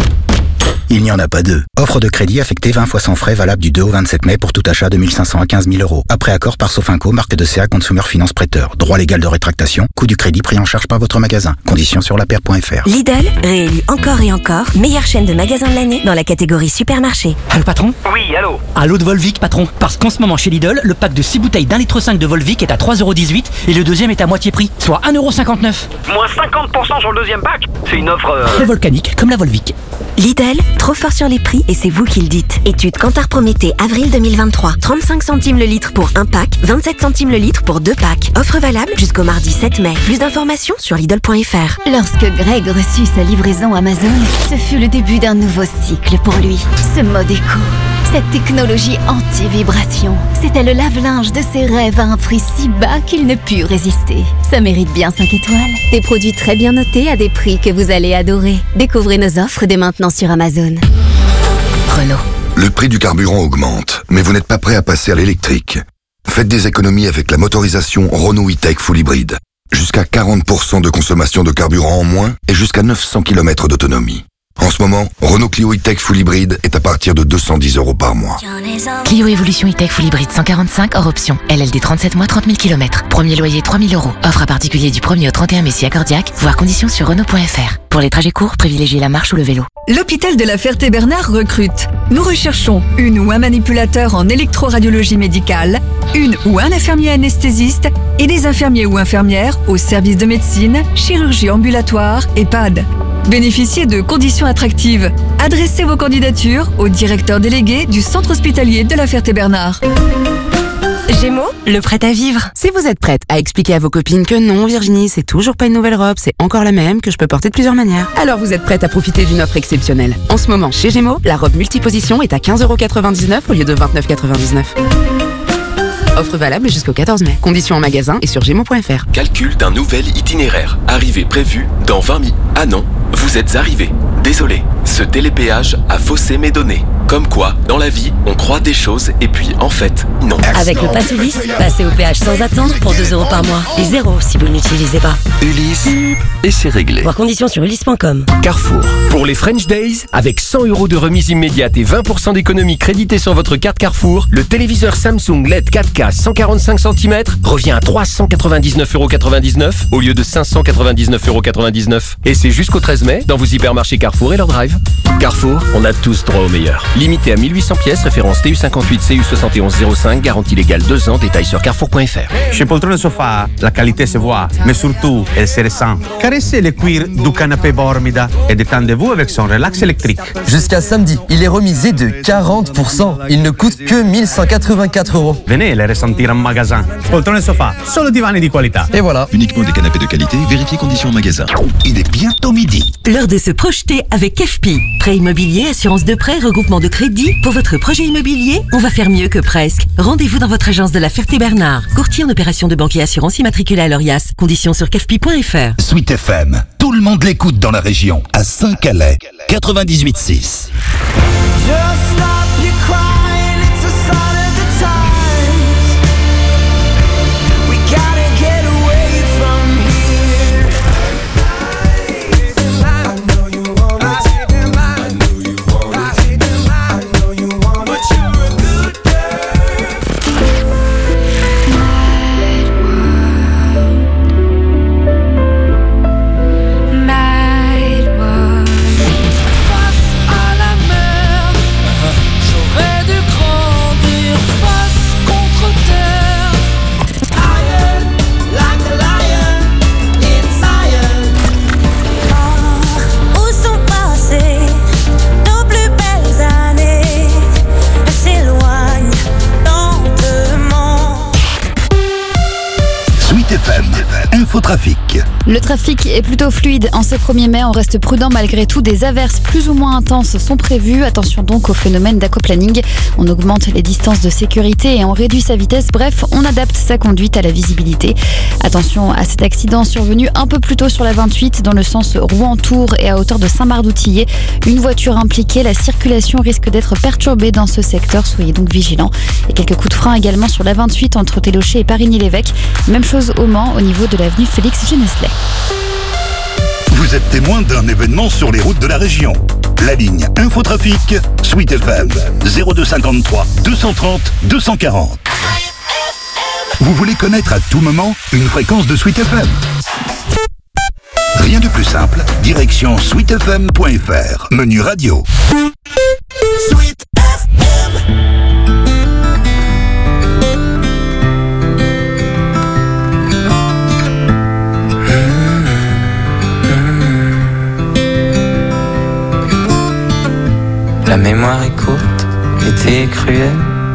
il n'y en a pas deux. Offre de crédit affectée vingt fois sans frais valable du deux au vingt-sept mai pour tout achat de mille cinq cents à quinze mille euros. Après accord par Sofinco, marque de C A Consumer Finance Prêteur. Droit légal de rétractation. Coût du crédit pris en charge par votre magasin. Conditions sur la paire point f r. Lidl, réélu encore et encore, meilleure chaîne de magasins de l'année dans la catégorie supermarché. Allô patron? Oui, allô. Allô de Volvic patron. Parce qu'en ce moment chez Lidl, le pack de six bouteilles d'un litre cinq de Volvic est à trois euros dix-huit et le deuxième est à moitié prix, soit un euro cinquante-neuf. Moins cinquante pour cent sur le deuxième pack. C'est une offre... Euh... volcanique, comme la Volvic. Lidl, trop fort sur les prix et c'est vous qui le dites. Étude Kantar Prométhée, avril deux mille vingt-trois. trente-cinq centimes le litre pour un pack, vingt-sept centimes le litre pour deux packs. Offre valable jusqu'au mardi sept mai. Plus d'informations sur Lidl point f r. Lorsque Greg reçut sa livraison Amazon, ce fut le début d'un nouveau cycle pour lui. Ce mode éco, cette technologie anti-vibration, c'était le lave-linge de ses rêves à un prix si bas qu'il ne put résister. Ça mérite bien cinq étoiles. Des produits très bien notés à des prix que vous allez adorer. Découvrez nos offres dès maintenant sur Amazon. Renault. Le prix du carburant augmente, mais vous n'êtes pas prêt à passer à l'électrique. Faites des économies avec la motorisation Renault E-Tech Full Hybrid. Jusqu'à quarante pour cent de consommation de carburant en moins et jusqu'à neuf cents kilomètres d'autonomie. En ce moment, Renault Clio E-Tech Full Hybrid est à partir de deux cent dix euros par mois. Clio Evolution E-Tech Full Hybrid cent quarante-cinq hors option. L L D trente-sept mois, trente mille kilomètres. Premier loyer trois mille euros. Offre à particulier du premier au trente et un mai si accordiaque. Voir conditions sur Renault point f r. Pour les trajets courts, privilégiez la marche ou le vélo. L'hôpital de la Ferté-Bernard recrute. Nous recherchons une ou un manipulateur en électroradiologie médicale, une ou un infirmier anesthésiste et des infirmiers ou infirmières au service de médecine, chirurgie ambulatoire, EHPAD. Bénéficiez de conditions attractives. Adressez vos candidatures au directeur délégué du centre hospitalier de la Ferté-Bernard. Gémeaux, le prêt à vivre. Si vous êtes prête à expliquer à vos copines que non, Virginie, c'est toujours pas une nouvelle robe, c'est encore la même, que je peux porter de plusieurs manières, alors vous êtes prête à profiter d'une offre exceptionnelle. En ce moment, chez Gémeaux, la robe multiposition est à quinze euros quatre-vingt-dix-neuf au lieu de vingt-neuf euros quatre-vingt-dix-neuf. Offre valable jusqu'au quatorze mai. Conditions en magasin et sur gémeaux point f r. Calcul d'un nouvel itinéraire. Arrivée prévue dans vingt minutes. Ah non, vous êtes arrivé. Désolé, ce télépéage a faussé mes données. Comme quoi, dans la vie, on croit des choses et puis, en fait, non. Avec le pass Ulysse, passez au péage sans attendre pour deux euros par mois. Et zéro si vous ne l'utilisez pas. Ulysse, et c'est réglé. Voir conditions sur ulysse point com. Carrefour. Pour les French Days, avec cent euros de remise immédiate et vingt pour cent d'économie créditée sur votre carte Carrefour, le téléviseur Samsung L E D quatre K cent quarante-cinq centimètres revient à trois cent quatre-vingt-dix-neuf euros quatre-vingt-dix-neuf au lieu de cinq cent quatre-vingt-dix-neuf euros quatre-vingt-dix-neuf. Et c'est jusqu'au treize mai dans vos hypermarchés Carrefour et leur drive. Carrefour, on a tous droit au meilleur. Limité à mille huit cents pièces, référence T U cinquante-huit C U soixante et onze zéro cinq, garantie légale deux ans, détail sur carrefour point f r. Chez Poltrone Sofa, la qualité se voit, mais surtout, elle se ressent. Caressez le cuir du canapé Bormida et détendez-vous avec son relax électrique. Jusqu'à samedi, il est remisé de quarante pour cent. Il ne coûte que mille cent quatre-vingt-quatre euros. Venez les ressentir en magasin. Poltrone Sofa, solo divani di qualità. Et voilà. Uniquement des canapés de qualité, vérifiez conditions en magasin. Il est bientôt midi. L'heure de se projeter avec F P. Prêt immobilier, assurance de prêt, regroupement de crédit pour votre projet immobilier? On va faire mieux que presque. Rendez-vous dans votre agence de la Ferté-Bernard. Courtier en opération de banque et assurance immatriculée à l'Orias. Conditions sur cafpi point f r. Sweet F M, tout le monde l'écoute dans la région. À Saint-Calais, quatre-vingt-dix-huit six. Infotrafic. Le trafic est plutôt fluide. En ce premier mai, on reste prudent malgré tout. Des averses plus ou moins intenses sont prévues. Attention donc au phénomène d'aquaplaning. On augmente les distances de sécurité et on réduit sa vitesse. Bref, on adapte sa conduite à la visibilité. Attention à cet accident survenu un peu plus tôt sur la vingt-huit dans le sens Rouen-Tours et à hauteur de Saint-Marc-d'Outillet. Une voiture impliquée, la circulation risque d'être perturbée dans ce secteur. Soyez donc vigilants. Et quelques coups de frein également sur la vingt-huit entre Télocher et Parigny-l'Évêque. Même chose au Mans au niveau de l'avenue Félix-Genesley. Vous êtes témoin d'un événement sur les routes de la région. La ligne Infotrafic, Sweet F M, zéro deux cinquante-trois deux cent trente deux cent quarante. Vous voulez connaître à tout moment une fréquence de Sweet F M? Rien de plus simple, direction sweet f m point f r, menu radio. Sweet F M. La mémoire est courte, l'été est cruel.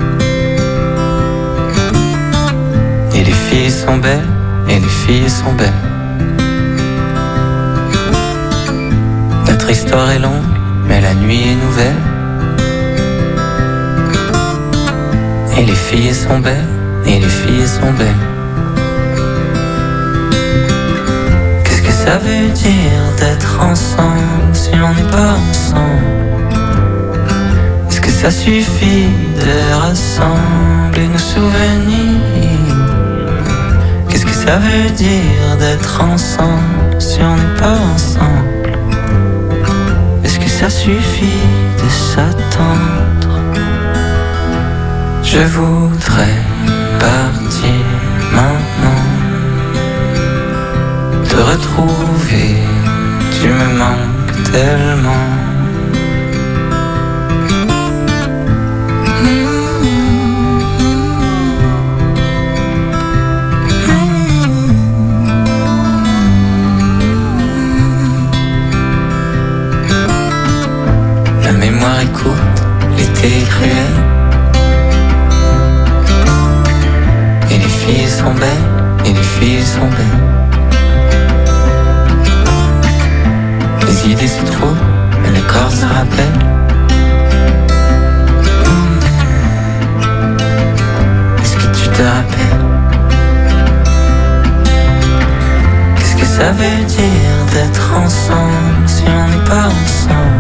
Et les filles sont belles, et les filles sont belles. Notre histoire est longue, mais la nuit est nouvelle. Et les filles sont belles, et les filles sont belles. Qu'est-ce que ça veut dire d'être ensemble si on n'est pas ensemble? Ça suffit de rassembler nos souvenirs. Qu'est-ce que ça veut dire d'être ensemble si on n'est pas ensemble? Est-ce que ça suffit de s'attendre? Je voudrais partir maintenant, te retrouver, tu me manques tellement. L'été est cruel. Et les filles sont belles, et les filles sont belles. Les idées se trouvent, mais le corps se rappelle. Est-ce que tu te rappelles? Qu'est-ce que ça veut dire d'être ensemble si on n'est pas ensemble?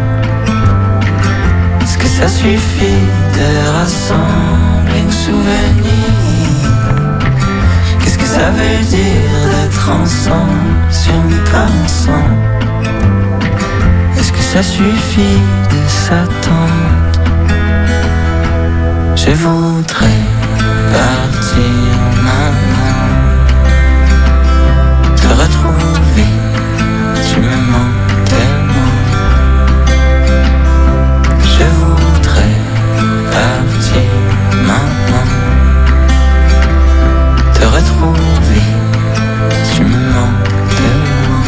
Ça suffit de rassembler nos souvenirs. Qu'est-ce que ça veut dire d'être ensemble si on n'est pas ensemble? Est-ce que ça suffit de s'attendre? Je voudrais partir maintenant, te retrouver, tu me manques tellement. Je voudrais partir maintenant, te retrouver, tu me manques tellement.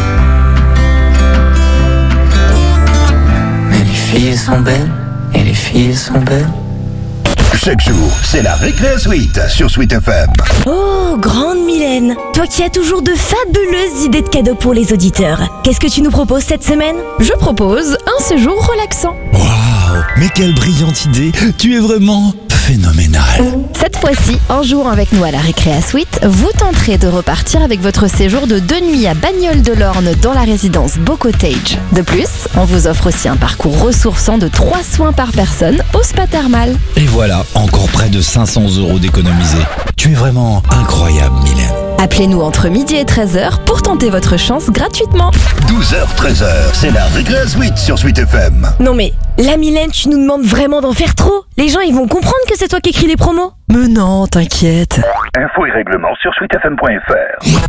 Mais les filles sont belles, et les filles sont belles. Chaque jour, c'est la Récré Suite sur Sweet F M. Oh, grande Mylène, toi qui as toujours de fabuleuses idées de cadeaux pour les auditeurs. Qu'est-ce que tu nous proposes cette semaine? Je propose un séjour relaxant. Waouh, Mais quelle brillante idée! Tu es vraiment phénoménal. Cette fois-ci, en jouant avec nous à la Récréa Suite, vous tenterez de repartir avec votre séjour de deux nuits à Bagnoles-de-l'Orne dans la résidence Beau Cottage. De plus, on vous offre aussi un parcours ressourçant de trois soins par personne au spa thermal. Et voilà, encore près de cinq cents euros d'économiser. Tu es vraiment incroyable, Mylène. Appelez-nous entre midi et treize heures pour tenter votre chance gratuitement. douze heures treize heures, c'est la Récréa Suite sur Suite F M. Non mais, la Mylène, tu nous demandes vraiment d'en faire trop. Les gens, ils vont comprendre que c'est toi qui écris les promos. Mais non, t'inquiète. Infos et règlements sur sweet f m point f r.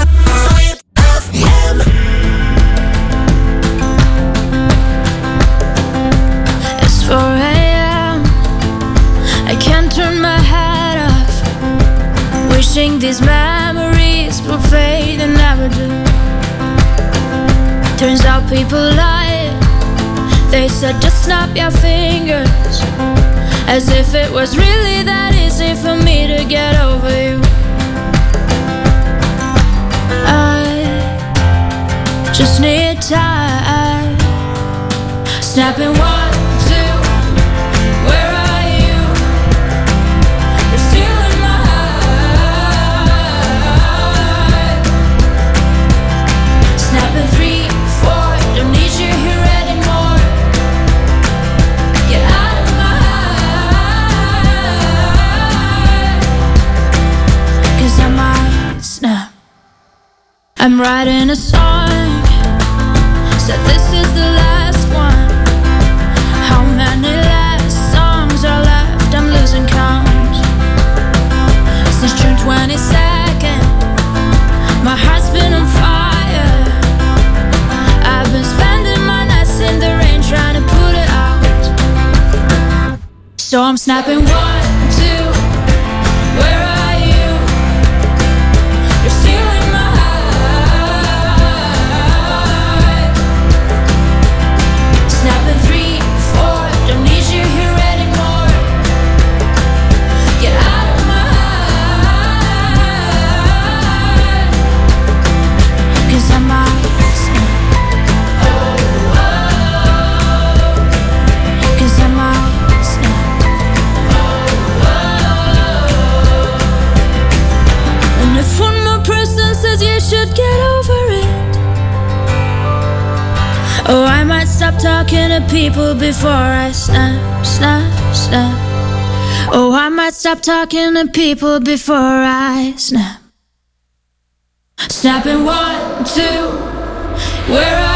It's four a.m. I can't turn my head off. Wishing these memories will fade and never do. Turns out people lie. They said just snap your fingers, as if it was really that easy for me to get over you. I just need time. Snapping one, two, where are you? You're still in my heart. Snapping three, four, don't need you here anymore. Get out of my heart, 'cause I might snap. I'm writing a song, said this is the last one. How many last songs are left? I'm losing count. Since June twenty-second, my heart's been on fire. I've been spending my nights in the rain trying to put it out. So I'm snapping one, two, where are you? You're still in my heart. Snapping three, four, don't need you here anymore. Get out of my heart, 'cause I might snap. Oh, oh, 'cause I might snap. Oh, oh. And if one more person says you should get over it, oh, I might stop talking to people before I snap, snap, snap. Oh, I might stop talking to people before I snap. Snapping one, two, where are